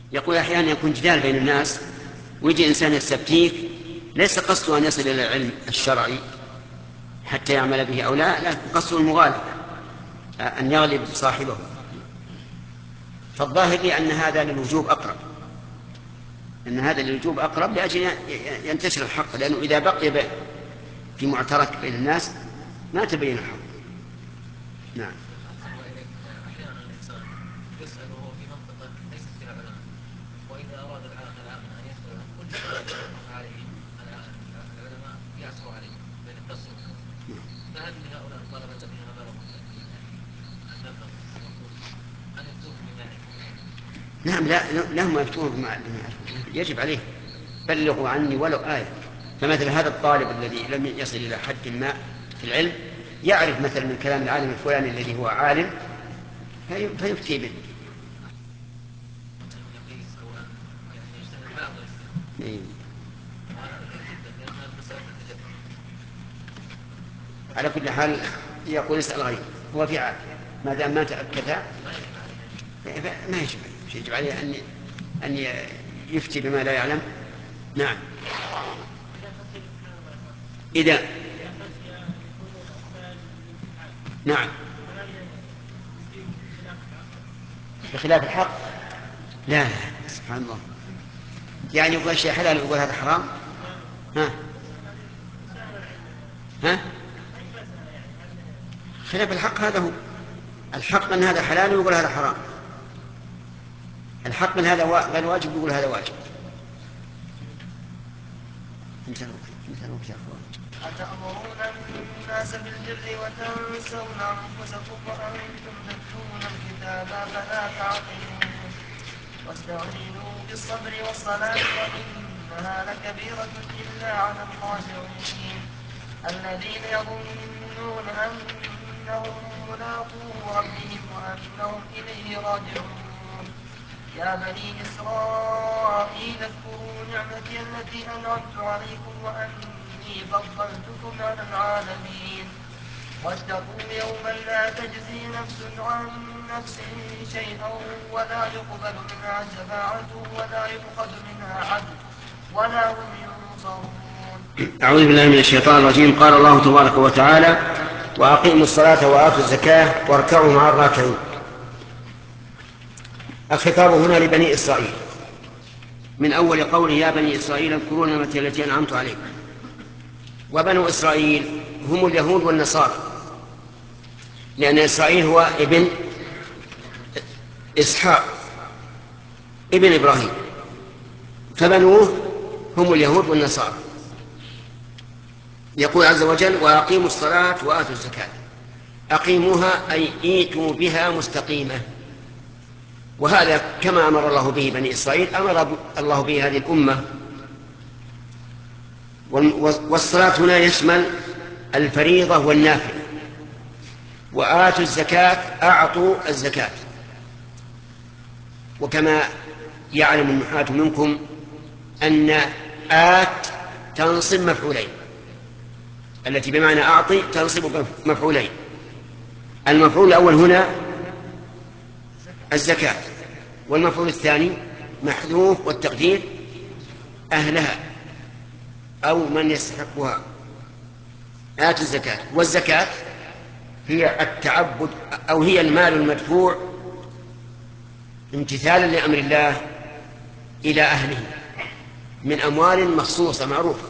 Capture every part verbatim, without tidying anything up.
يقول أحيانا يكون جدال بين الناس ويجي إنسان يستفتيك ليس قصده أن يصل إلى العلم الشرعي حتى يعمل به أو لا، لكن قصده المغالبة، أن يغلب صاحبه. فالظاهر لي أن هذا للوجوب أقرب، أن هذا للوجوب أقرب لأجل ينتشر الحق، لأنه إذا بقي في معترك بين الناس ما تبين الحق. نعم. أحيانا الإنسان يسأل وهو في منطقة ليست فيها علماء، وإذا أراد العامة أن يسأل عن كل شيء عليه العلماء يعثروا عليه ويتصلوا، فهل لهؤلاء الطلبة الذين بلغوا التأكيد أن نفهم أن يفتوهم بما يعرفون؟ نعم، لا لهم يفتون بما يعرفون، يجب عليه بلغوا عني ولو آية. فمثل هذا الطالب الذي لم يصل إلى حد ما في العلم يعرف مثلا من كلام العالم الفلاني الذي هو عالم فيفتي به. على كل حال يقول اسأل غيره، هو في عافية ما دام ما تأكد ما يجب يجب عليه أن أن يفتي بما لا يعلم. نعم. إذا نعم بخلاف الحق لا لا سبحان الله، يعني يقول شيء حلال ويقول هذا حرام. ها ها خلاف الحق هذا هو الحق، من هذا حلال ويقول هذا حرام، الحق من هذا غير واجب ويقول هذا واجب. أتأمرون الناس بالبر وتنسون أنفسكم وأنتم تتلون الكتاب فلا تعقلون واستعينوا بالصبر والصلاة وإنها لكبيرة إلا على الخاشعين الذين يظنون أنهم ملاقو ربهم وأنهم إليه راجعون. يا بني إسرائيل اذكروا نعمتي التي أنعمت عليكم وأني فضلتكم على العالمين واتقوا يوما لا تجزي نفس عن نفس شيئا ولا يقبل منها شفاعة ولا يؤخذ منها عدل ولا هم ينصرون. أعوذ بالله من الشيطان الرجيم. قال الله تبارك وتعالى وأقيموا الصلاة وآتوا الزكاة واركعوا مع الراكعين. الخطاب هنا لبني إسرائيل من أول قوله يا بني إسرائيل اذكروا نعمتي التي أنعمت عليكم. وبنو إسرائيل هم اليهود والنصارى، لأن إسرائيل هو ابن إسحاق ابن إبراهيم، فبنوه هم اليهود والنصارى. يقول عز وجل وأقيموا الصلاة وآتوا الزكاة. أقيموها أي إيتوا بها مستقيمة، وهذا كما أمر الله به بني إسرائيل أمر الله به هذه الأمة. والصلاة هنا يشمل الفريضة والنافلة. وآتوا الزكاة أعطوا الزكاة. وكما يعلم النحاة منكم أن آت تنصب مفعولين، التي بمعنى أعطي تنصب مفعولين. المفعول الأول هنا الزكاة، والمفعول الثاني محذوف والتقدير أهلها أو من يستحقها. آتوا الزكاة، والزكاة هي التعبد أو هي المال المدفوع امتثالا لأمر الله إلى أهله من أموال مخصوصة معروفة،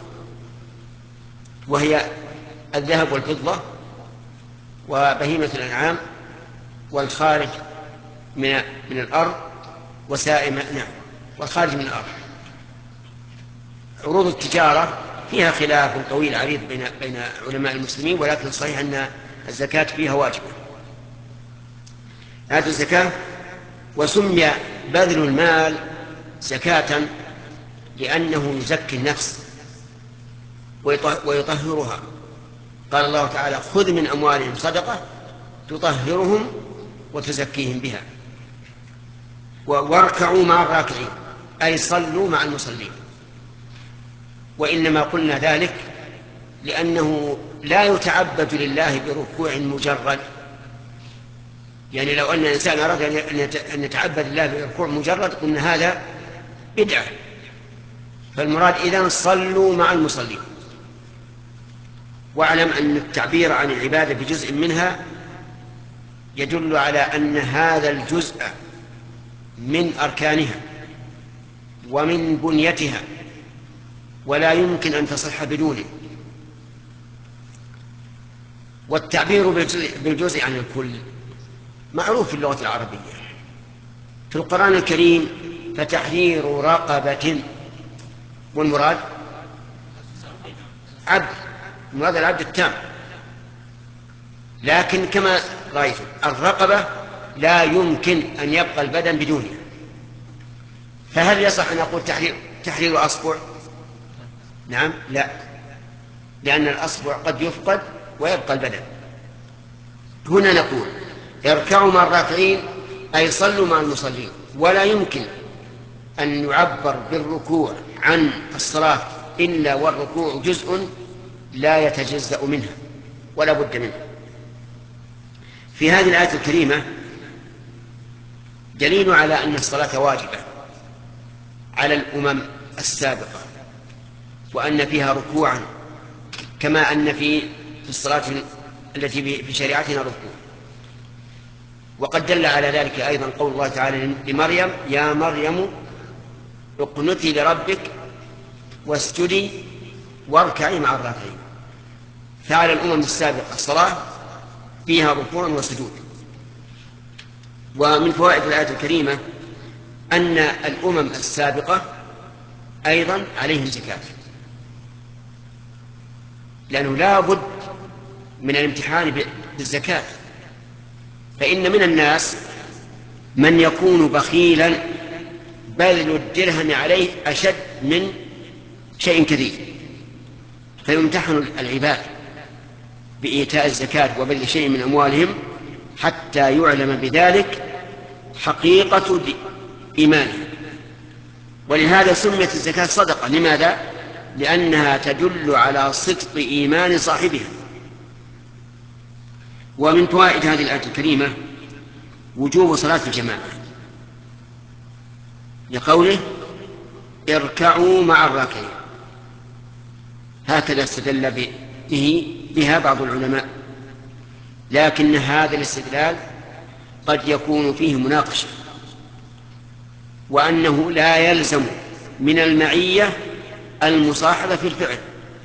وهي الذهب والفضة وبهيمة الأنعام والخارج من من الأرض وسائم نعم والخارج من الأرض. عروض التجارة فيها خلاف طويل عريض بين بين علماء المسلمين، ولكن الصحيح أن الزكاة فيها واجبة. آتوا الزكاة. وسمي بذل المال زكاة لأنه يزكي النفس ويطهرها. قال الله تعالى خذ من أموالهم صدقة تطهرهم وتزكيهم بها. واركعوا مع الراكعين أي صلوا مع المصلين. وإنما قلنا ذلك لأنه لا يتعبد لله بركوع مجرد، يعني لو أن الإنسان أراد أن يتعبد الله بالركوع مجرد قلنا هذا بدعة. فالمراد إذن صلوا مع المصلين. واعلم أن التعبير عن العبادة بجزء منها يدل على أن هذا الجزء من أركانها ومن بنيتها ولا يمكن أن تصح بدونه. والتعبير بالجزء عن الكل معروف في اللغة العربية. في القرآن الكريم فتحرير رقبة، والمراد عبد، المراد العبد التام. لكن كما رأيت الرقبة لا يمكن أن يبقى البدن بدونها. فهل يصح أن أقول تحرير, تحرير أصبع؟ نعم، لا، لأن الأصبع قد يفقد ويبقى البدن. هنا نقول اركعوا مع الراكعين أي صلوا مع المصلين. ولا يمكن أن يعبر بالركوع عن الصلاة إلا والركوع جزء لا يتجزأ منها ولا بد منه. في هذه الآية الكريمة دليل على أن الصلاة واجبة على الأمم السابقة، وأن فيها ركوعا كما أن في الصلاة التي في شريعتنا ركوع. وقد دل على ذلك أيضا قول الله تعالى لمريم: يا مريم اقنتي لربك واسجدي واركعي مع الراكعين. فعلى الأمم السابقة الصلاة فيها ركوع وسجود. ومن فوائد الآية الكريمة أن الأمم السابقة أيضا عليهم زكاة، لأنه لا بد من الامتحان بالزكاة. فإن من الناس من يكون بخيلا بذل الدرهم عليه أشد من شيء كثير، فيمتحن العباد بإيتاء الزكاة وبذل شيء من أموالهم حتى يعلم بذلك حقيقة إيمانهم. ولهذا سميت الزكاة صدقة. لماذا؟ لأنها تدل على صدق إيمان صاحبها. ومن فوائد هذه الآية الكريمة وجوب صلاة الجماعة، لقوله: اركعوا مع الراكعين. هكذا استدل به بها بعض العلماء، لكن هذا الاستدلال قد يكون فيه مناقشة، وأنه لا يلزم من المعية المصاحبة في الفعل.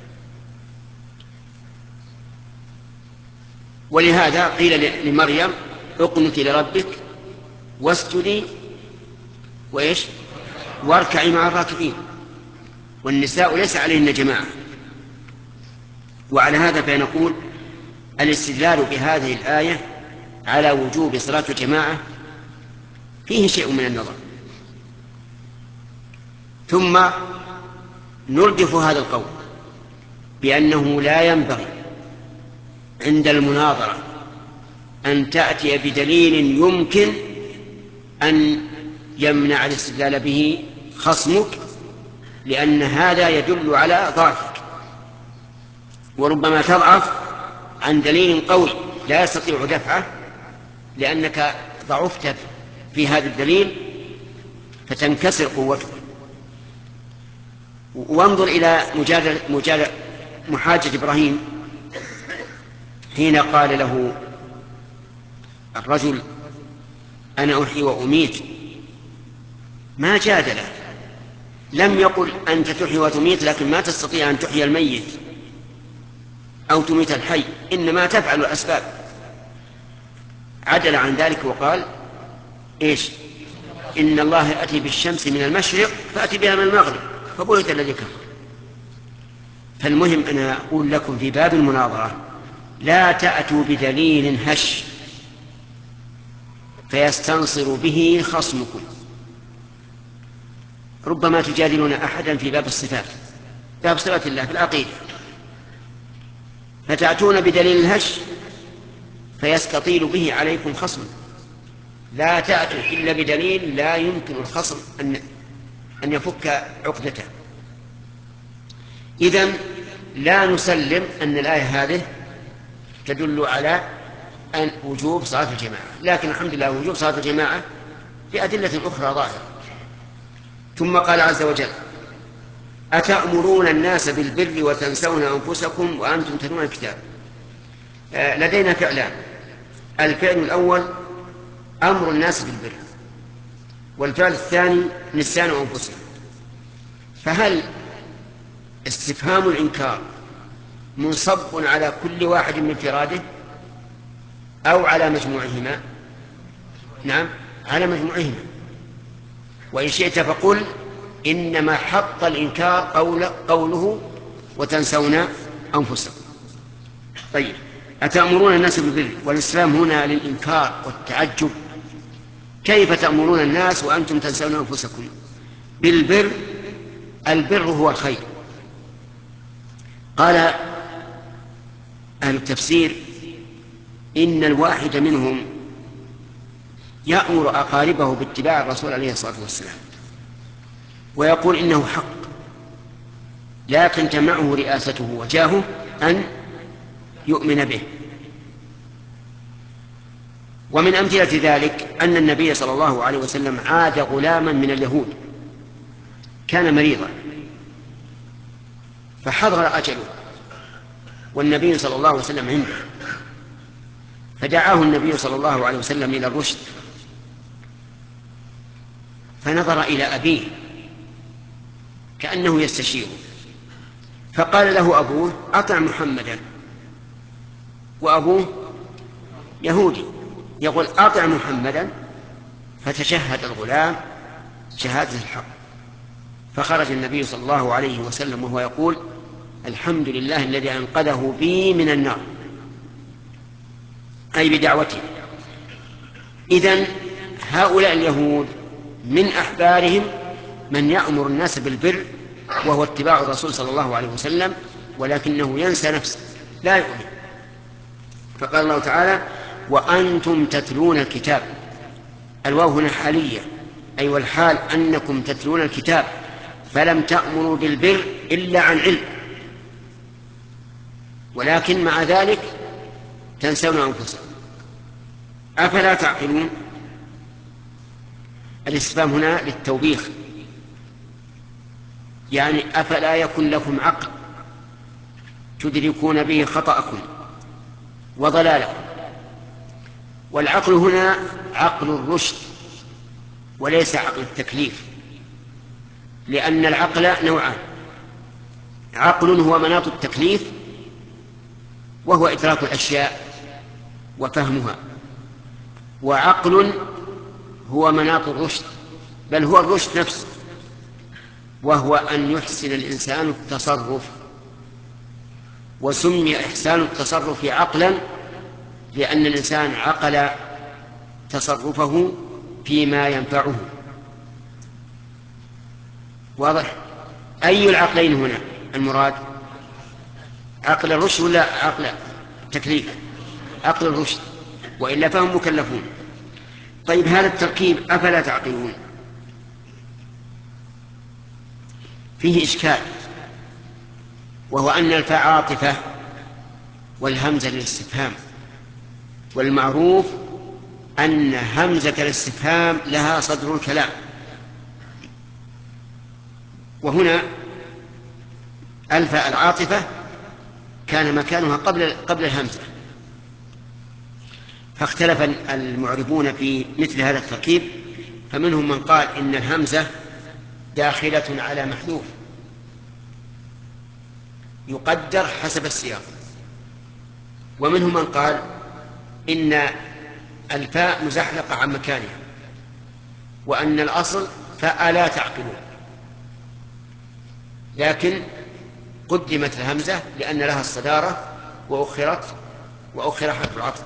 ولهذا قيل لمريم: اقنتي لربك واسجدي وإيش واركعي مع الراكعين. والنساء ليس عليهن جماعة. وعلى هذا فنقول الاستدلال بهذه الآية على وجوب صلاة الجماعة فيه شيء من النظر. ثم نردف هذا القول بأنه لا ينبغي عند المناظرة أن تأتي بدليل يمكن أن يمنع الاستدلال به خصمك، لأن هذا يدل على ضعفك، وربما تضعف عن دليل قوي لا يستطيع دفعه لأنك ضعفت في هذا الدليل فتنكسر قوتك. وانظر إلى مجادلة مجادلة محاجة إبراهيم حين قال له الرجل: أنا أحيي وأميت. ما جادله، لم يقل أنت تحيي وتميت لكن ما تستطيع أن تحيي الميت أو تميت الحي، إنما تفعل الأسباب. عدل عن ذلك وقال: إيش؟ إن الله يأتي بالشمس من المشرق فأتي بها من المغرب فبهت الذي كفر. فالمهم أنا أقول لكم في باب المناظرة لا تأتوا بدليل هش فيستنصر به خصمكم. ربما تجادلون أحدا في باب الصفات، باب صفات الله في العقيدة، فتأتون بدليل هش فيستطيل به عليكم خصم. لا تأتوا إلا بدليل لا يمكن الخصم أن أن يفك عقدته. إذن لا نسلم أن الآية هذه تدل على أن وجوب صلاة الجماعة، لكن الحمد لله وجوب صلاة الجماعة بأدلة أخرى ظاهرة. ثم قال عز وجل: أتأمرون الناس بالبر وتنسون أنفسكم وأنتم تتلون الكتاب. آه لدينا فعلان: الفعل الأول أمر الناس بالبر، والفعل الثاني نسيان أنفسهم. فهل استفهام الإنكار منصب على كل واحد من انفراده أو على مجموعهما؟ نعم، على مجموعهما. وإن شئت فقل إنما حط الإنكار قول قوله وتنسون أنفسكم. طيب، أتأمرون الناس بالبر، والاستفهام هنا للإنكار والتعجب. كيف تأمرون الناس وأنتم تنسون أنفسكم بالبر؟ البر هو الخير. قال أهل التفسير إن الواحد منهم يأمر أقاربه باتباع الرسول عليه الصلاة والسلام ويقول إنه حق، لكن تمنعه رئاسته وجاهه أن يؤمن به. ومن أمثلة ذلك أن النبي صلى الله عليه وسلم عاد غلاما من اليهود كان مريضا فحضر أجله والنبي صلى الله عليه وسلم عنده، فدعاه النبي صلى الله عليه وسلم إلى الرشد، فنظر إلى أبيه كأنه يستشيره، فقال له أبوه: أطع محمدا. وأبوه يهودي يقول: أطع محمدا. فتشهد الغلام شهادة الحق، فخرج النبي صلى الله عليه وسلم وهو يقول: الحمد لله الذي أنقذه بي من النار، أي بدعوته. إذن هؤلاء اليهود من أحبارهم من يأمر الناس بالبر وهو اتباع الرسول صلى الله عليه وسلم، ولكنه ينسى نفسه لا يؤمن. فقال الله تعالى: وأنتم تتلون الكتاب. الواو هنا حالية، أي والحال أنكم تتلون الكتاب، فلم تأمروا بالبر إلا عن علم، ولكن مع ذلك تنسون أنفسكم. أفلا تعقلون؟ الاستفهام هنا للتوبيخ، يعني أفلا يكن لكم عقل تدركون به خطأكم وضلالكم. والعقل هنا عقل الرشد وليس عقل التكليف، لأن العقل نوعان: عقل هو مناط التكليف وهو إدراك الأشياء وفهمها، وعقل هو مناط الرشد، بل هو الرشد نفسه، وهو أن يحسن الإنسان التصرف. وسمي إحسان التصرف عقلا لأن الإنسان عقل تصرفه فيما ينفعه. واضح؟ أي العقلين هنا المراد؟ عقل الرشد ولا عقل التكليف؟ عقل الرشد، وإلا فهم مكلفون. طيب، هذا التركيب أفلا تعقلون فيه إشكال، وهو أن الفاء عاطفة والهمزة للاستفهام، والمعروف أن همزة الاستفهام لها صدر الكلام، وهنا الفاء العاطفة كان مكانها قبل قبل الهمزة، فاختلف المعربون في مثل هذا التركيب، فمنهم من قال إن الهمزة داخلة على محذوف يقدر حسب السياق، ومنهم من قال إن الفاء مزحلقة عن مكانها، وأن الأصل فألا تعقلون، لكن قدمت الهمزة لأن لها الصدارة وأخرت وأخر حرف العطف،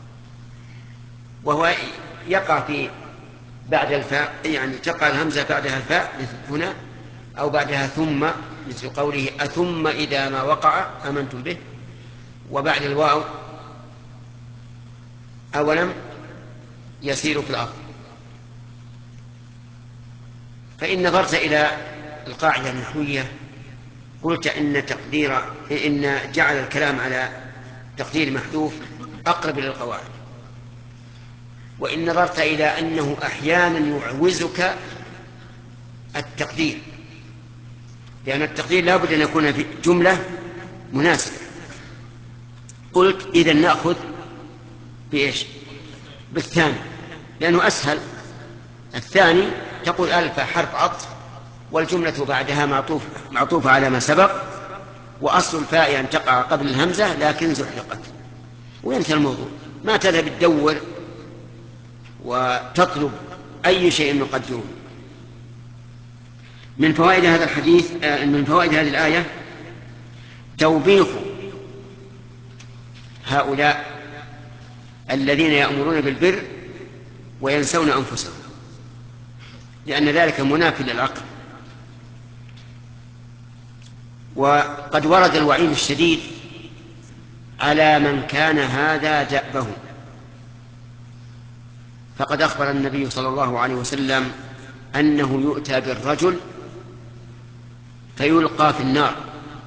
وهو يقع في بعد الفاء، يعني تقع الهمزة بعدها الفاء مثل هنا، أو بعدها ثم مثل قوله: أثم إذا ما وقع آمنتم به، وبعد الواو: أولم يسيروا في الأرض. فإن نظرت إلى القاعدة النحوية قلت إن تقدير إن جعل الكلام على تقدير محذوف أقرب إلى القواعد، وإن نظرت إلى أنه أحيانا يعوزك التقدير، لأن التقدير لا بد أن يكون في جملة مناسبة. قلت إذن نأخذ بإيش؟ بالثاني، لأنه أسهل. الثاني تقول ألف حرف عطف والجملة بعدها معطوفة معطوفة على ما سبق، وأصل الفاء أن تقع قبل الهمزة لكن زحلقت، وينتهي الموضوع. ما تذهب تدور وتطلب أي شيء نقدره. من فوائد هذا الحديث من فوائد هذه الآية توبيخ هؤلاء الذين يأمرون بالبر وينسون أنفسهم، لأن ذلك مناف للعقل. وقد ورد الوعيد الشديد على من كان هذا دأبه، فقد أخبر النبي صلى الله عليه وسلم أنه يؤتى بالرجل فيلقى في النار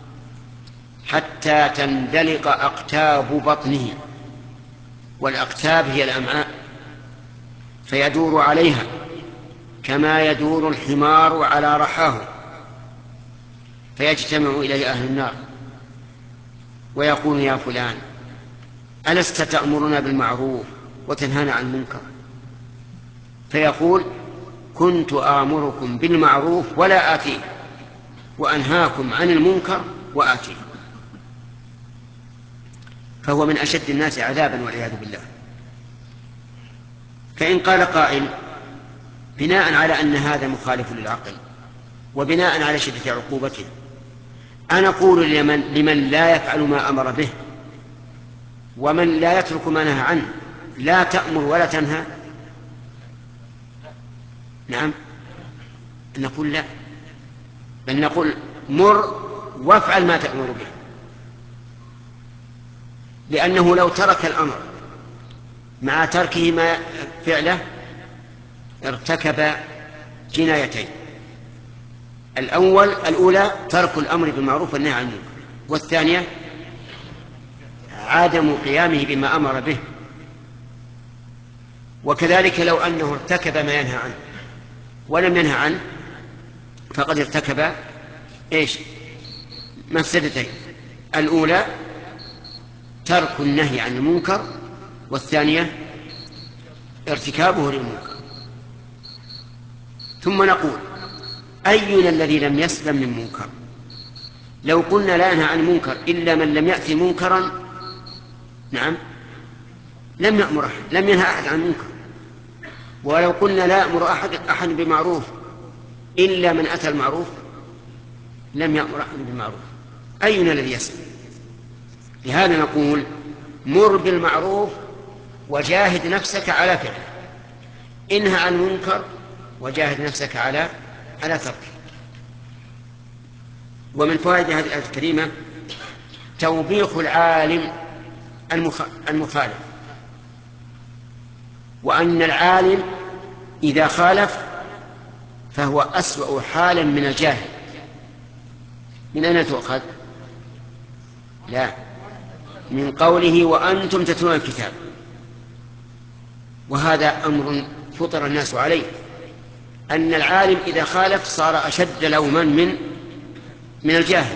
حتى تندلق أقتاب بطنه، والأقتاب هي الأمعاء، فيدور عليها كما يدور الحمار على رحاه، فيجتمع إليه أهل النار ويقول: يا فلان ألست تأمرنا بالمعروف وتنهانا عن المنكر؟ فيقول: كنت آمركم بالمعروف ولا آتيه، وأنهاكم عن المنكر وآتيه. فهو من أشد الناس عذابا والعياذ بالله. فإن قال قائل بناء على أن هذا مخالف للعقل وبناء على شدة عقوبته، أنا أقول لمن, لمن لا يفعل ما أمر به ومن لا يترك ما نهى عنه: لا تأمر ولا تنهى؟ نعم، نقول لا، بل نقول مر وافعل ما تأمر به، لأنه لو ترك الأمر مع تركه ما فعله ارتكب جنايتين: الأول الأولى ترك الأمر بالمعروف والنهي عن المنكر، والثانية عدم قيامه بما أمر به. وكذلك لو أنه ارتكب ما ينهى عنه ولم ينهى عنه فقد ارتكب إيش؟ مفسدتين: الأولى ترك النهي عن المنكر، والثانية ارتكابه للمنكر. ثم نقول: أينا الذي لم يسلم من منكر؟ لو قلنا لا ينهى عن المنكر إلا من لم يأتي منكرا، نعم، لم يأمر أحد، لم ينهى أحد عن منكر. ولو قلنا لا يأمر أحد أحد بمعروف إلا من أتى المعروف، لم يأمر أحد بالمعروف. أينا الذي يسلم؟ لهذا نقول: مر بالمعروف وجاهد نفسك على فعله، انهى عن المنكر وجاهد نفسك على على تركه. ومن فوائد هذه الآية الكريمة توبيخ العالم المخالف، وأن العالم إذا خالف فهو أسوأ حالا من الجاهل. من أين تؤخذ؟ لا، من قوله: وأنتم تتلون الكتاب. وهذا أمر فطر الناس عليه، أن العالم إذا خالف صار أشد لوما من من الجاهل.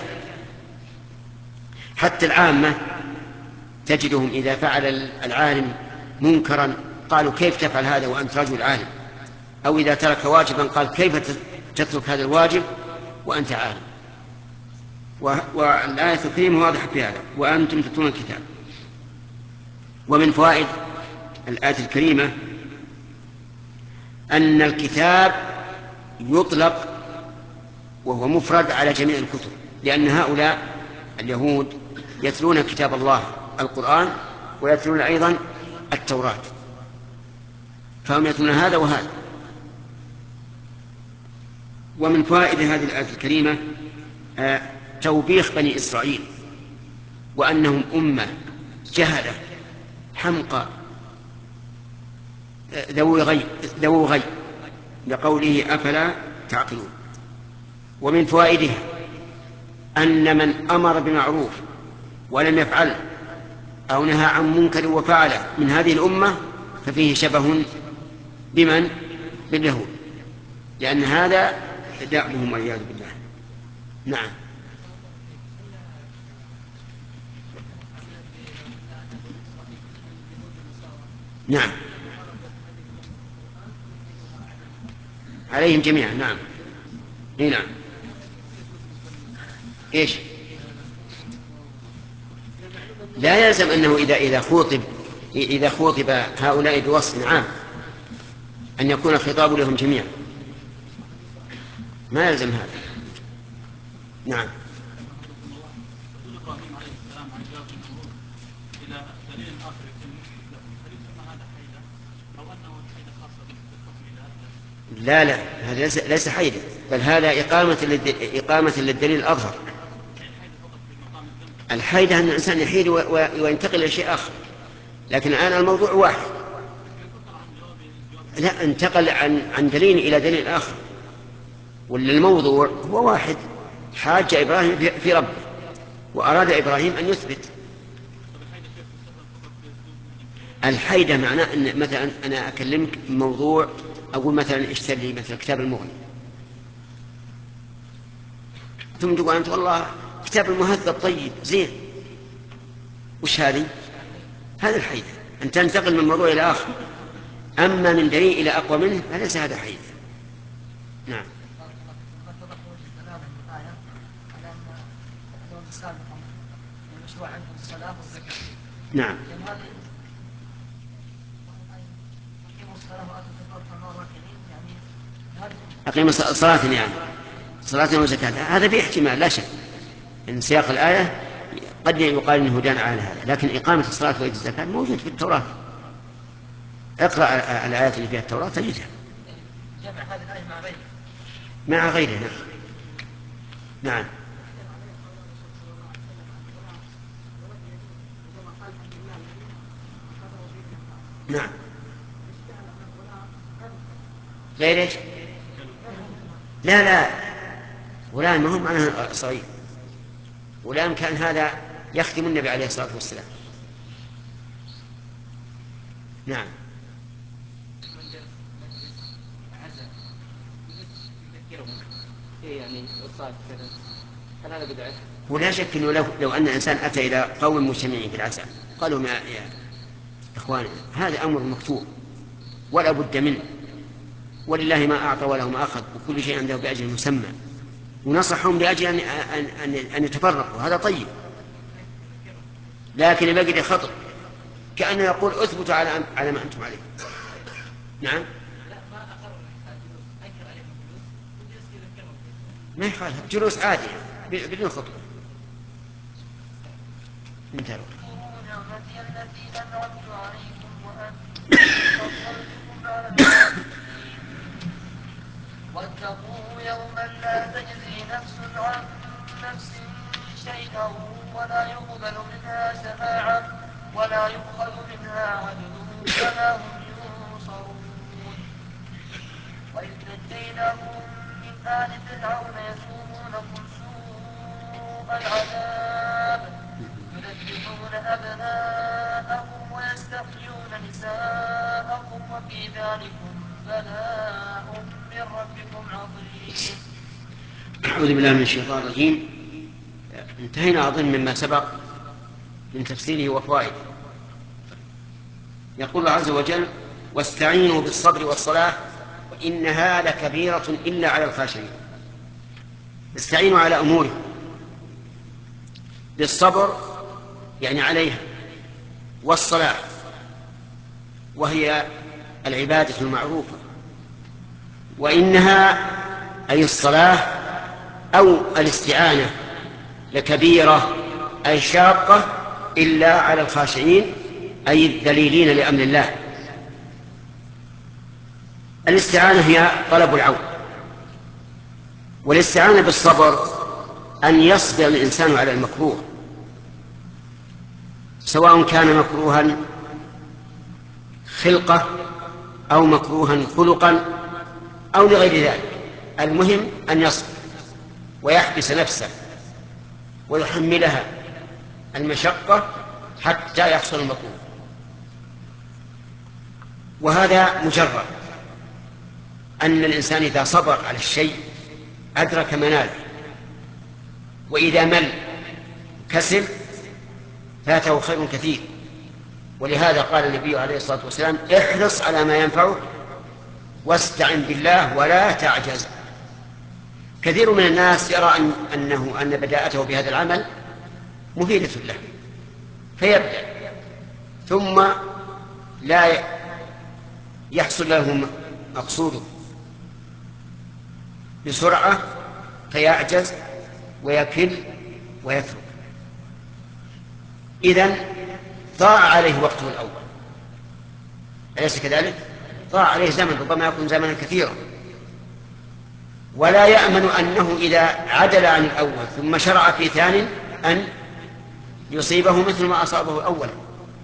حتى العامة تجدهم إذا فعل العالم منكرا قالوا: كيف تفعل هذا وأنت رجل عالم؟ أو إذا ترك واجبا قال: كيف تترك هذا الواجب وأنت عالم؟ والآية الكريمة واضحة في هذا: وأنتم تتلون الكتاب. ومن فوائد الآية الكريمة أن الكتاب يطلق وهو مفرد على جميع الكتب، لأن هؤلاء اليهود يتلون كتاب الله القرآن ويتلون أيضا التوراة، فهم يتلون هذا وهذا. ومن فوائد هذه الآية الكريمة آه توبيخ بني إسرائيل، وأنهم أمة جهلة حمقى ذوي غي ذوي غي لقوله: أفلا تعقلون. ومن فوائدها أن من أمر بمعروف ولم يفعله أو نهى عن منكر وفعله من هذه الأمة ففيه شبه بمن؟ باليهود، لأن هذا دعمهم والعياذ بالله. نعم. نعم عليهم جميعا. نعم. اي نعم. ايش؟ لا يلزم انه اذا اذا خوطب اذا خوطب هؤلاء بوصف عام ان يكون الخطاب لهم جميعا، ما يلزم هذا. نعم. لا لا هذا ليس حيدا، بل هذا إقامة إقامة للدليل الأظهر. الحيدة أن الإنسان يحيد وينتقل إلى شيء آخر، لكن الآن الموضوع واحد. لا، انتقل عن عن دليل إلى دليل آخر، والموضوع هو واحد. حاج إبراهيم في ربه، وأراد إبراهيم أن يثبت. الحيدة معناه أن مثلا أنا أكلمك موضوع، أقول مثلا اشتري لي مثلا كتاب المغني، ثم تقول أنت والله كتاب المهذب طيب زين، وش هذه؟ هذا الحيدة، أن تنتقل من موضوع إلى آخر. أما من دليل إلى أقوى منه فليس هذا حيدة. نعم. نعم. أقيم صلاة يعني صلاة وزكاة، هذا فيه احتمال لا شك إن سياق الآية قد يقال إنه دان على هذا، لكن إقامة الصلاة وإيتاء الزكاة موجود في التوراة. اقرأ الآيات اللي فيها التوراة تجدها. جمع هذه الآية مع غيرها. مع غيرها. نعم. نعم. نعم. غير ايش؟ لا لا، غلام ما هو معناه صغير. غلام كان هذا يخدم النبي عليه الصلاة والسلام. نعم. يعني هل هذا بدعة؟ ولا شك انه لو, لو ان الانسان اتى الى قوم مجتمعين في العزاء قالوا ما يا اخواني هذا امر مكتوب ولا بد منه، ولله ما اعطى وله ما اخذ وكل شيء عنده باجل مسمى، ونصحهم لاجل ان ان ان يتفرقوا، هذا طيب. لكن يبقى خطر، كانه يقول اثبتوا على على ما انتم عليه. نعم. ما يخالف جلوس عادي بدون خطبة. انتهى. واتقوا يوما لا تجزي نفس عن نفس شيئا ولا يقبل منها شفاعة ولا يؤخذ منها عدل ولا هم ينصرون. وإذ نجيناهم من آل فرعون يسومونكم سوء العذاب يذبحون أبناءكم ويستحيون نساءكم وفي ذلكم بلاء من ربكم عظيم. أعوذ بالله من الشيطان الرجيم. انتهينا أظن مما سبق من تفسيره وفوائده. يقول الله عز وجل واستعينوا بالصبر والصلاة وإنها لكبيرة إلا على الخاشعين. استعينوا على أموره بالصبر يعني عليها، والصلاة وهي العبادة المعروفة، وإنها أي الصلاة أو الاستعانة لكبيرة أي شاقة إلا على الخاشعين أي الذليلين لأمر الله. الاستعانة هي طلب العون، والاستعانة بالصبر أن يصبر الإنسان على المكروه، سواء كان مكروها خلقة أو مكروها خلقا أو لغير ذلك، المهم أن يصبر ويحبس نفسه ويحملها المشقة حتى يحصل المطلوب. وهذا مجرد أن الإنسان إذا صبر على الشيء أدرك مناله، وإذا مل كسل فاته خير كثير. ولهذا قال النبي عليه الصلاة والسلام: احرص على ما ينفعك واستعن بالله ولا تعجز. كثير من الناس يرى أن أنه أن بداءته بهذا العمل مفيدة له فيبدأ، ثم لا يحصل له مقصوده بسرعة فيعجز ويكل ويترك. إذن ضاع عليه وقته الأول، أليس كذلك؟ ضاع عليه زمن، ربما يكون زمنا كثيرا، ولا يأمن أنه إذا عدل عن الأول ثم شرع في ثانٍ أن يصيبه مثل ما أصابه أولا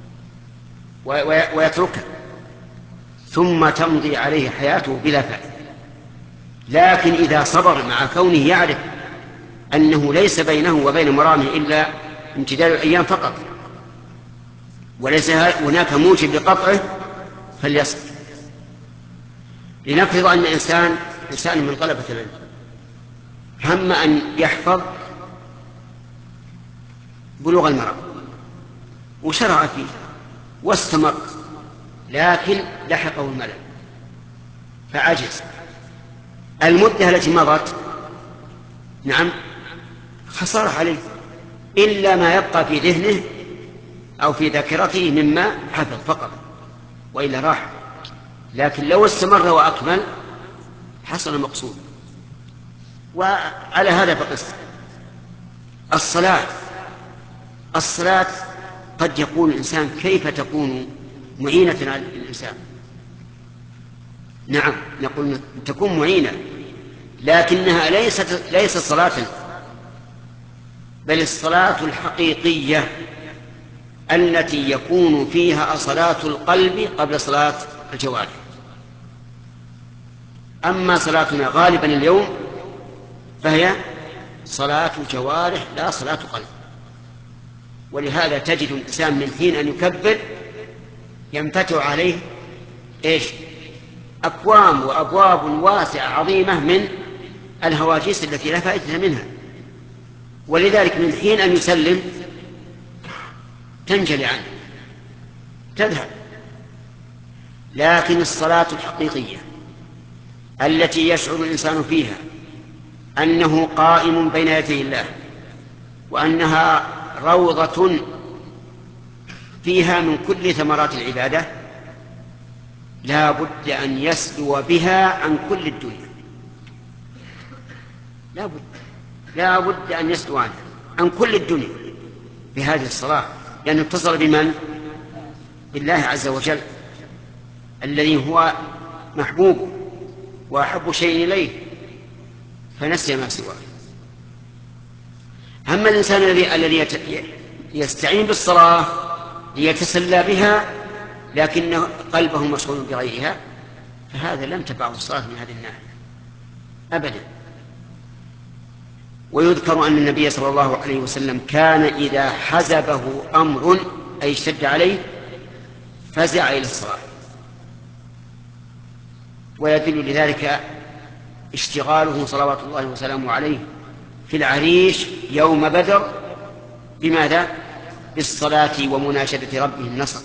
ويتركه، ثم تمضي عليه حياته بلا فائدة. لكن إذا صبر مع كونه يعرف أنه ليس بينه وبين مرامه إلا امتداد الأيام فقط، وليس هناك موجب لقطعه، فليصبر. لنفرض أن إنسان إنسان من طلبة العلم هم أن يحفظ بلوغ المرام وشرع فيه واستمر، لكن لحقه الملل فعجز. المدة التي مضت نعم خسارة عليه، إلا ما يبقى في ذهنه أو في ذاكرته مما حفظ فقط، وإلا راح. لكن لو استمر وأكمل حصل المقصود. وعلى هذا فقس الصلاة الصلاة قد يقول الإنسان: كيف تكون معينة على الإنسان؟ نعم نقول تكون معينة، لكنها ليست ليست صلاة، بل الصلاة الحقيقية التي يكون فيها صلاة القلب قبل صلاة الجوارح. أما صلاتنا غالبا اليوم فهي صلاة جوارح لا صلاة قلب. ولهذا تجد الإنسان من حين أن يكبر ينفتح عليه إيش؟ أكوام وأبواب واسعة عظيمة من الهواجس التي لا فائدة منها، ولذلك من حين أن يسلم تنجلي عنه تذهب. لكن الصلاة الحقيقية التي يشعر الإنسان فيها أنه قائم بين يدي الله، وأنها روضة فيها من كل ثمرات العبادة، لا بد أن يسلو بها عن كل الدنيا، لا بد لا بد أن يسلو عنها عن كل الدنيا بهذه الصلاة، لأنه اتصل بمن؟ بالله عز وجل الذي هو محبوب وأحب شيء إليه، فنسي ما سواه. أما الإنسان الذي الذي يستعين بالصلاة ليتسلى بها لكن قلبه مشغول بغيرها، فهذا لم تنفعه الصلاة من هذه الناحية أبدا. ويذكر أن النبي صلى الله عليه وسلم كان إذا حزبه أمر أي اشتد عليه فزع إلى الصلاة، ويدل لذلك اشتغاله صلوات الله وسلامه عليه في العريش يوم بدر بماذا؟ بالصلاة ومناشدة ربه النصر،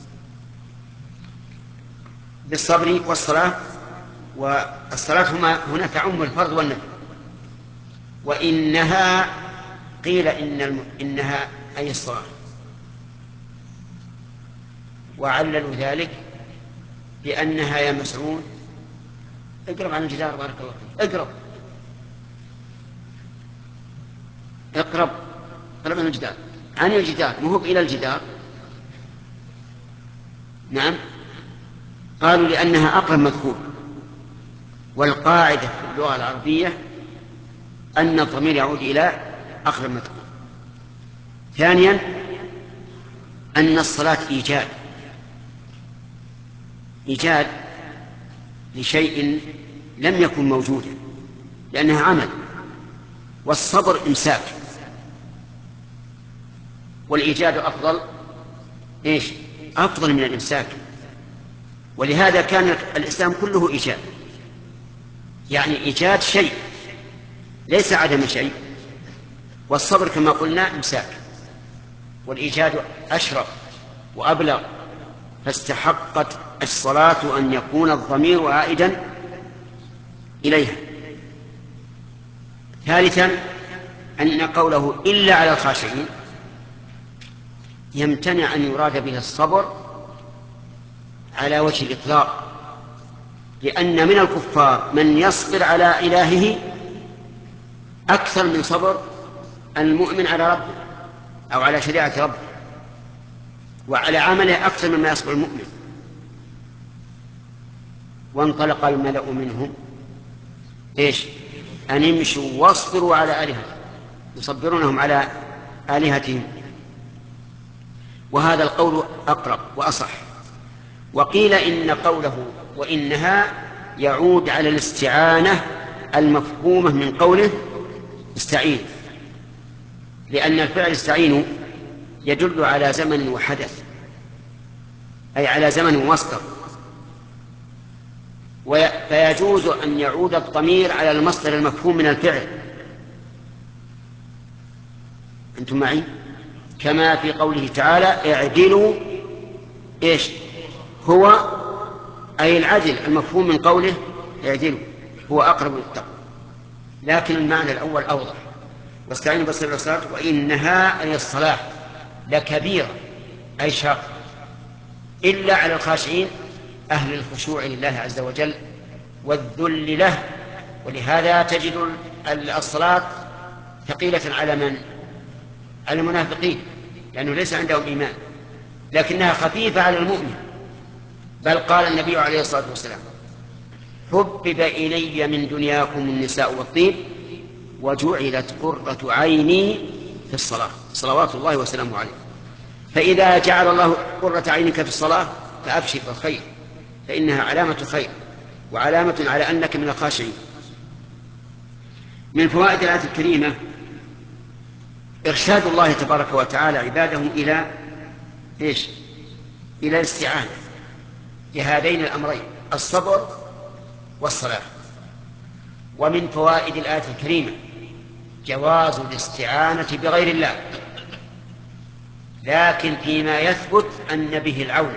بالصبر والصلاة. والصلاة هنا تعم الفرض والنفل، وإنها قيل إن الم... إنها أي الصلاة، وعللوا ذلك بأنها يا مسعود اقرب عن الجدار بارك الله فيك، اقرب اقرب اقرب عن الجدار، عن الجدار مو إلى الجدار. نعم قالوا لأنها أقرب مذكور، والقاعدة في اللغة العربية أن الضمير يعود إلى أقرب مذكور. ثانيا أن الصلاة إيجاد إيجاد لشيء لم يكن موجودا، لأنها عمل، والصبر إمساك، والإيجاد أفضل إيش؟ أفضل من الإمساك. ولهذا كان الإسلام كله إيجاد، يعني إيجاد شيء ليس عدم شيء، والصبر كما قلنا إمساك، والإيجاد أشرف وأبلغ، فاستحقت الصلاة أن يكون الضمير عائدا إليها. ثالثا أن قوله إلا على الخاشعين يمتنع أن يراد به الصبر على وجه الإطلاق، لأن من الكفار من يصبر على إلهه أكثر من صبر المؤمن على ربه أو على شريعة ربه، وعلى عمله أكثر مما يصبر المؤمن. وانطلق الملأ منهم إيش؟ أن يمشوا واصبروا على آلهتهم، يصبرونهم على آلهتهم. وهذا القول أقرب وأصح. وقيل إن قوله وإنها يعود على الاستعانة المفهومة من قوله استعين، لأن الفعل استعين يدل على زمن وحدث، أي على زمن ومصدر، فيجوز أن يعود الضمير على المصدر المفهوم من الفعل. أنتم معي؟ كما في قوله تعالى اعدلوا إيش هو، أي العدل المفهوم من قوله اعدلوا هو أقرب للتقوى، لكن المعنى الأول أوضح. واستعينوا بالصبر والصلاة وإنها أي الصلاة لكبيرة أي شاق، إلا على الخاشعين أهل الخشوع لله عز وجل والذل له. ولهذا تجد الصلاة ثقيلة على من؟ على المنافقين، لأنه ليس عندهم إيمان، لكنها خفيفة على المؤمن. بل قال النبي عليه الصلاة والسلام حبب إلي من دنياكم النساء والطيب وجعلت قرة عيني في الصلاة، صلوات الله وسلامه عليه. فإذا جعل الله قرة عينك في الصلاة فأبشر بالخير، فإنها علامة خير وعلامة على أنك من الخاشعين. من فوائد الآية الكريمة إرشاد الله تبارك وتعالى عباده إلى إيش؟ إلى الاستعانة بهذين الأمرين الصبر والصلاة. ومن فوائد الآية الكريمة جواز الاستعانة بغير الله، لكن فيما يثبت أن به العون.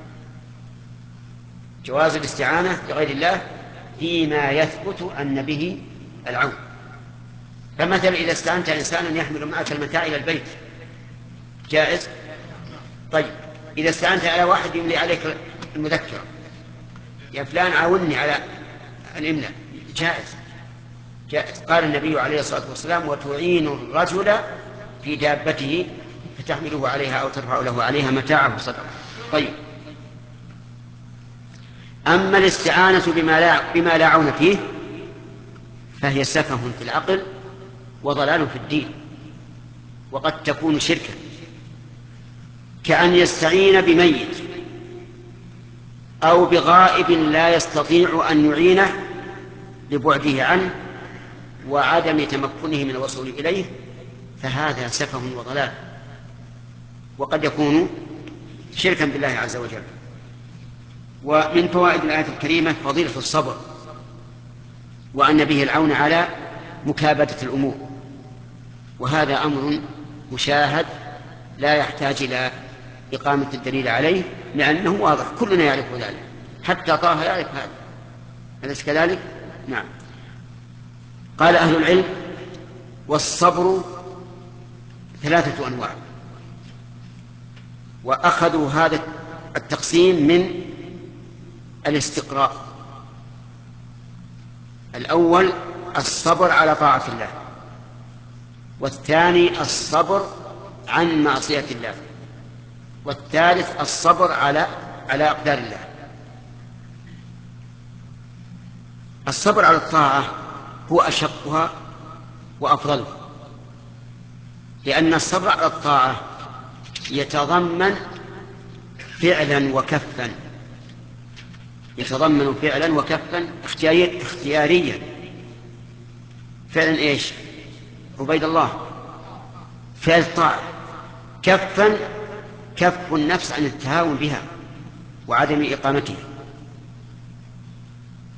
جواز الاستعانة بغير الله فيما يثبت أن به العون. فمثلا إذا استعنت إنسانا يحمل معك المتاع إلى البيت جائز؟ طيب إذا استعنت على واحد يملي عليك المذكرة، يا فلان عاوني على الإملاء، جائز جائز. قال النبي عليه الصلاة والسلام وتعين الرجل في دابته فتحمله عليها أو ترفع له عليها متاعه صدقة. طيب أما الاستعانة بما لا, بما لا عون فيه فهي سفه في العقل وضلال في الدين، وقد تكون شركا، كأن يستعين بميت أو بغائب لا يستطيع أن يعينه لبعده عنه وعدم تمكنه من الوصول إليه، فهذا سفه وضلال، وقد يكون شركا بالله عز وجل. ومن فوائد الآية الكريمة فضيلة الصبر، وأن به العون على مكابدة الأمور، وهذا أمر مشاهد لا يحتاج إلى إقامة الدليل عليه، لأنه واضح كلنا يعرف ذلك، حتى طه يعرف هذا، أليس كذلك؟ نعم. قال أهل العلم والصبر ثلاثة أنواع، وأخذوا هذا التقسيم من الاستقراء. الأول الصبر على طاعة الله، والثاني الصبر عن معصية الله، والثالث الصبر على على أقدار الله. الصبر على الطاعة هو أشقها وأفضلها، لأن الصبر على الطاعة يتضمن فعلا وكفا، يتضمن فعلا وكفا اختياريا. فعلا ايش؟ عبيد الله فعل طاعة، كفا كف النفس عن التهاون بها وعدم إقامتها.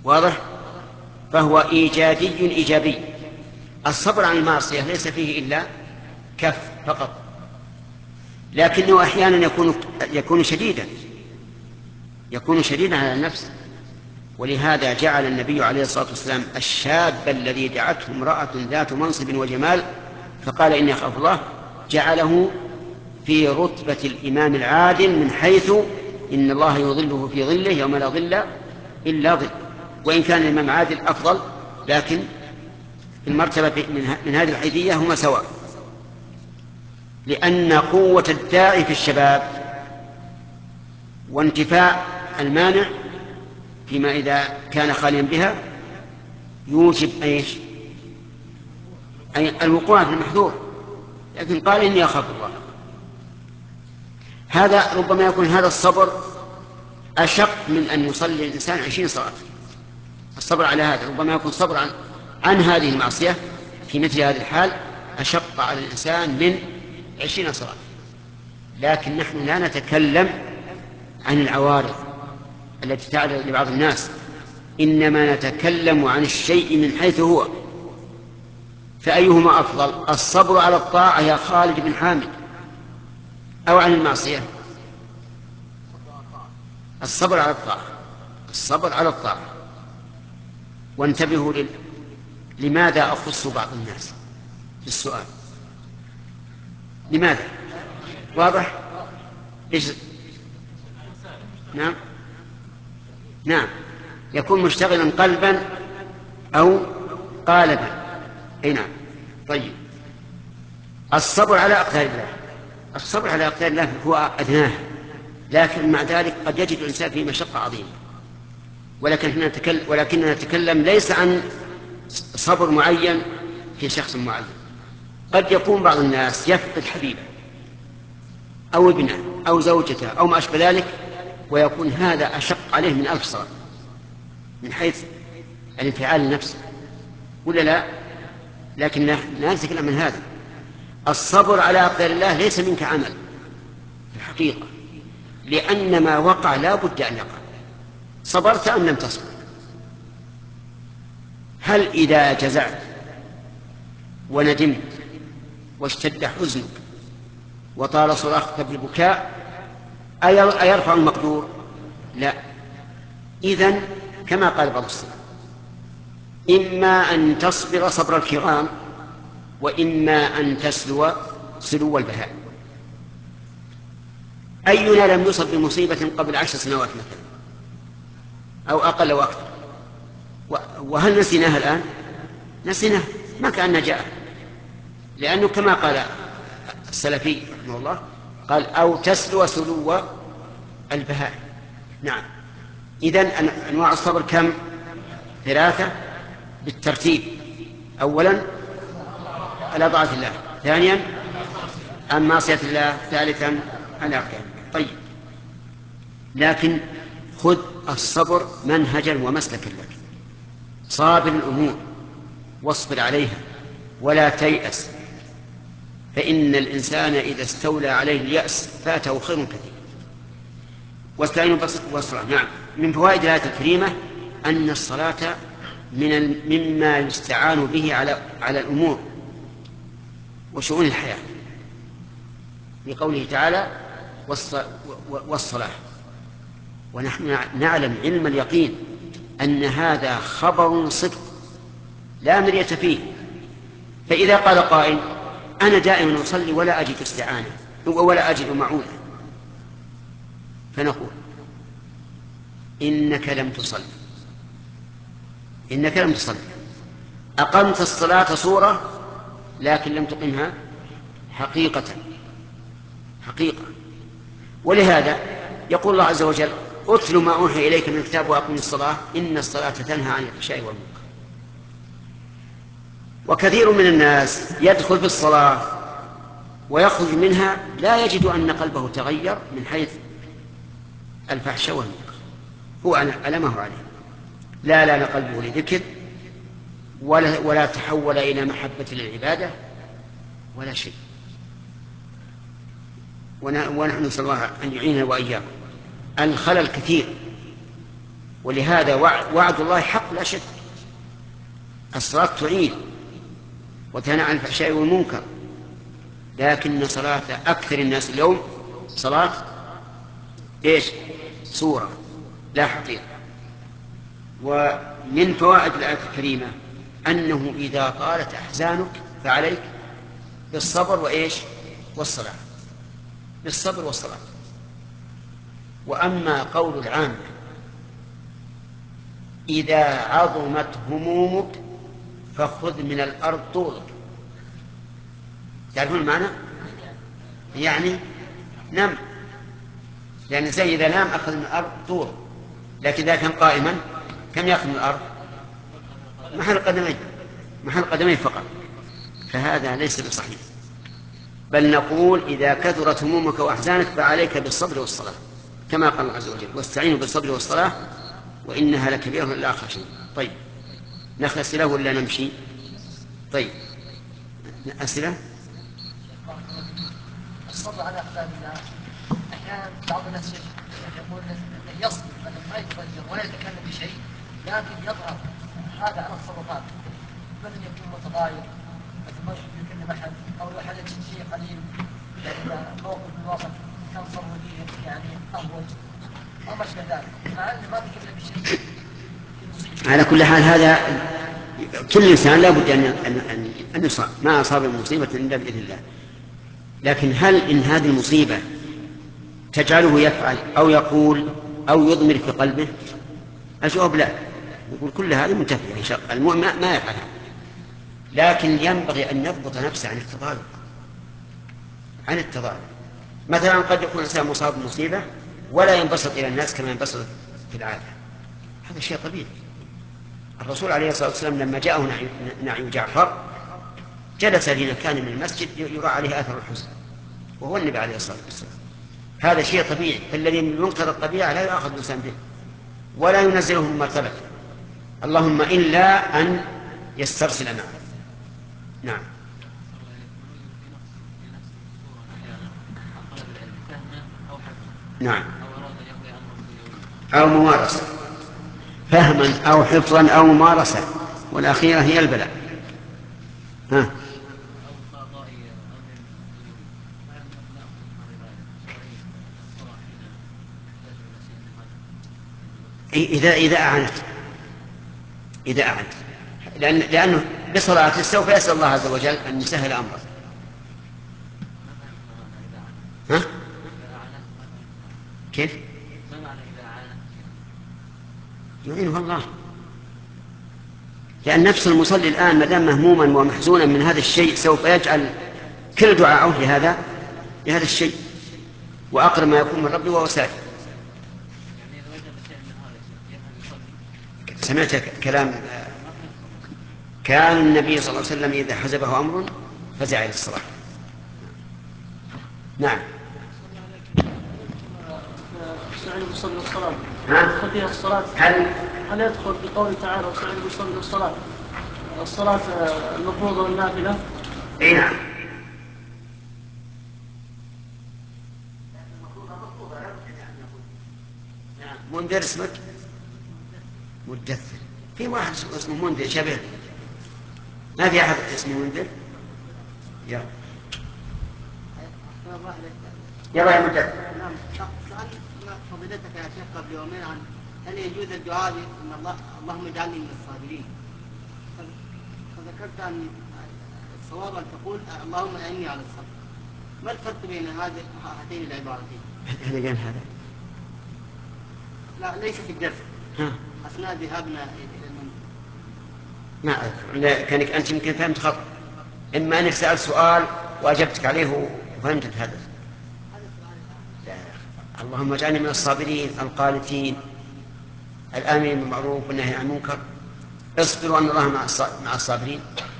واضح؟ فهو إيجادي إيجابي. الصبر عن المعصية ليس فيه إلا كف فقط، لكنه أحيانا يكون يكون شديدا يكون شديدا على النفس. ولهذا جعل النبي عليه الصلاة والسلام الشاب الذي دعته امرأة ذات منصب وجمال فقال إني أخاف الله، جعله في رتبة الإمام العادل، من حيث إن الله يظله في ظله يوم لا ظل إلا ظل. وإن كان الإمام العادل أفضل، لكن المرتبة من هذه الحيثية هما سواء، لأن قوة الداعي في الشباب وانتفاء المانع فيما إذا كان خاليا بها يوجب ايش؟ أي الوقوع في المحذور. لكن قال إني أخاف الله، هذا ربما يكون هذا الصبر أشق من أن يصلي الإنسان عشرين صلاة. الصبر على هذا ربما يكون صبر عن, عن هذه المعصية في مثل هذه الحال أشق على الإنسان من عشرين صلاة. لكن نحن لا نتكلم عن العوارض التي تعرض لبعض الناس، إنما نتكلم عن الشيء من حيث هو. فأيهما أفضل، الصبر على الطاعة يا خالد بن حامد أو عن المعصية؟ الصبر على الطاعة، الصبر على الطاعة. وانتبهوا لل... لماذا أخص بعض الناس في السؤال؟ لماذا؟ واضح؟ إيش؟ نعم نعم يكون مشتغلا قلبا أو قالبا. أي نعم. طيب، الصبر على أقدار الله، الصبر على أقدار الله هو أدناه، لكن مع ذلك قد يجد الإنسان فيه مشقة عظيمة. ولكن نتكلم ولكننا نتكلم ليس عن صبر معين في شخص معين. قد يكون بعض الناس يفقد حبيبه أو ابنه أو زوجته أو ما أشبه ذلك، ويكون هذا أشق عليه من ألف صلاة من حيث الانفعال النفسي، ولا لا؟ لكن لا نتكلم من هذا. الصبر على أقدار الله ليس منك عمل في الحقيقة، لأن ما وقع لا بد أن يقع، صبرت أم لم تصبر. هل إذا جزعت وندمت واشتد حزنك وطال صراخك بالبكاء أيرفع المقدور؟ لا. إذن كما قال بعض السلف، إما أن تصبر صبر الكرام، وإما أن تسلو سلو البهائم. أينا لم يصب بمصيبة قبل عشر سنوات مثلا أو أقل أو أكثر، وهل نسيناها الآن؟ نسيناها، ما كأننا جاء. لأنه كما قال السلفي رحمه الله، قال أو تسلو سلو البهائم. نعم. إذن أنواع الصبر كم؟ ثلاثة بالترتيب. أولا على طاعة الله، ثانيا عن معصية الله، ثالثا على أقدار. طيب، لكن خذ الصبر منهجا ومسلكا لك، صابر الأمور واصبر عليها ولا تيأس، فإن الإنسان إذا استولى عليه اليأس فاته خير كثير. واستعينوا بالصبر والصلاة. نعم. من فوائد الآية الكريمة أن الصلاة من مما يستعان به على على الأمور وشؤون الحياة، لقوله تعالى والصلاة. ونحن نعلم علم اليقين أن هذا خبر صدق لا مرية فيه. فإذا قال قائل أنا دائما أصلي ولا أجد استعانة ولا أجد معونة، فنقول إنك لم تصلي، إنك لم تصلي أقمت الصلاة صورة لكن لم تقمها حقيقة حقيقة. ولهذا يقول الله عز وجل أتل ما أوحي إليك من الكتاب وأقم الصلاة إن الصلاة تنهى عن الفحشاء والمنكر. وكثير من الناس يدخل في الصلاة ويخرج منها لا يجد أن قلبه تغير من حيث الفحشاء والمنكر، هو على ما هو عليه، لا لا قلبه لذكر ولا, ولا تحول إلى محبة للعبادة ولا شيء. ونحن نسأل الله أن يعيننا وإياكم. الخلل كثير ولهذا وعد الله حق لا شك. الصلاة تعين وتنهى عن الفحشاء والمنكر، لكن صلاة أكثر الناس اليوم صلاة إيش؟ سورة لا حقيقة. ومن فوائد الآية الكريمة أنه إذا طالت أحزانك فعليك بالصبر وإيش؟ والصلاة، بالصبر والصلاة. وأما قول العامة إذا عظمت همومك فخذ من الأرض طولك، تعرفون المعنى؟ يعني نم، لأن زي إذا نام أخذ من الأرض طول، لكن إذا كان قائما كم يأخذ من الأرض؟ محل قدمين، محل قدمين فقط. فهذا ليس بصحيح، بل نقول إذا كثرت همومك وأحزانك فعليك بالصبر والصلاة، كما قال الله عز وجل واستعينوا بالصبر والصلاة وإنها لكبيرة إلا خشية. طيب نأخذ أسئلة ولا نمشي؟ طيب أسئلة. الصبر على أقدار الله. أحيانا بعض الناس يقول أنه يصبر أنه ما يتفجر ولا يتكلم بشيء، لكن يظهر هذا على التصرفات، من يكون متضايق مثل ما يكلم أحد أو يحدث شيء قليل، يعني موقف من الوسط كان صار وجيه يعني أهوج أو ما شابه ذلك، مع أنه ما يتكلم بشيء. على كل حال هذا كل إنسان لا بد أن أن أن يصاب، ما أصاب المصيبة إلا بإذن الله. لكن هل إن هذه المصيبة تجعله يفعل أو يقول أو يضمر في قلبه؟ الجواب لا، يقول كل هذه منتفية إن شاء الله، المؤمن ما يفعلها، لكن ينبغي أن يضبط نفسه عن التضارب، عن التضارب. مثلا قد يكون الإنسان مصاب بمصيبة ولا ينبسط إلى الناس كما ينبسط في العادة، هذا شيء طبيعي. الرسول عليه الصلاة والسلام لما جاءه نعي جعفر جلس في مكان من المسجد يرى عليه آثر الحزن وهو النبي عليه الصلاة والسلام. هذا شيء طبيعي، فالذي من منكر الطبيعة لا يأخذ الإنسان به ولا ينزله من مرتبة، اللهم إلا أن يسترسل معه. نعم. نعم. أو ممارسة، فهما أو حفظا أو ممارسة، والأخيرة هي البلاء. ها. إذا إذا أعنت إذا أعنت لأن لأنه بصلاته سوف يسأل الله عز وجل أن يسهل أمره. ها؟ كيف؟ يعينه الله، لأن نفس المصلي الآن ما دام مهموما ومحزونا من هذا الشيء سوف يجعل كل دعاءه لهذا لهذا الشيء، وأقرب ما يكون من ربي وهو ساجد. سمعت كلام كان النبي صلى الله عليه وسلم إذا حزبه أمر فزع إلى الصلاة. نعم. استعينوا بالصبر والصلاة. ها؟ فيها الصلاة هل هل يدخل بقوله تعالى واستعينوا بالصبر والصلاة الصلاة المفروضة والنافلة؟ أي نعم. منذر اسمك؟ مدثر. في واحد اسمه منذر شبه، ما في أحد اسمه منذر. يلا يلا يا مدثر. نعم. سأل فضيلتك يا شيخ قبل يومين عن هل يجوز الدعاء ان الله اللهم اجعلني من الصابرين، فذكرت ان الصواب ان تقول اللهم اعني على الصبر. ما الفرق بين هذه هاتين العبارتين؟ هذا قال هذا؟ لا ليس في الدرس، ها. اثناء ذهابنا الى المنزل. ما أذكر، كانك أنت يمكن فهمت خطأ، إما أنك سألت سؤال وأجبتك عليه وفهمت الهدف. اللهم اجعلني من الصابرين القانتين الآمرين بالمعروف والنهي عن المنكر، اصبروا أن الله مع الصابرين.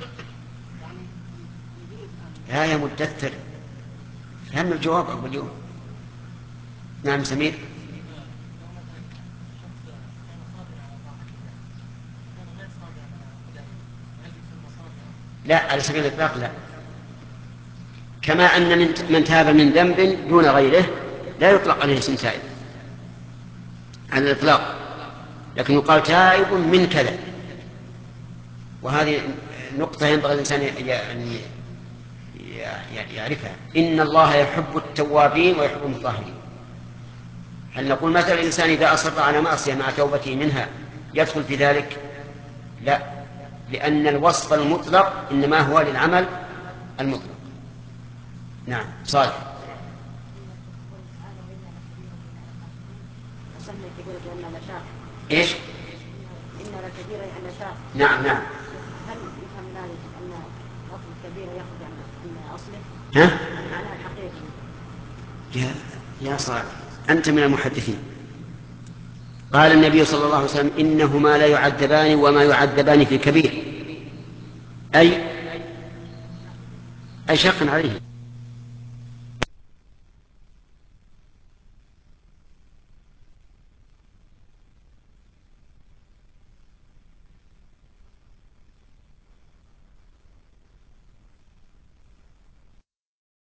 لا يا مدثر، فهم الجواب أول اليوم. نعم سمير. لا على سبيل الإطلاق لا، كما أن من تاب من ذنب دون غيره لا يطلق عليه اسم تائب على الإطلاق، لكن يقال تائب من كذا. وهذه نقطة ينبغي الإنسان أن يعرفها. إن الله يحب التوابين ويحب المطهرين. هل نقول مثلا الإنسان إذا أصر على معصية مع توبته منها يدخل في ذلك؟ لا، لأن الوصف المطلق إنما هو للعمل المطلق. نعم صالح. ايش؟ إن الكبيرة يعني شاق. نعم نعم. هل يفهم ذلك أن لفظ الكبيرة يخرج عن أصله؟ ها؟ معنى الحقيقي. يا يا صالح أنت من المحدثين. قال النبي صلى الله عليه وسلم إنهما لا يعذبان وما يعذبان في كبير، أي أي شق عليه.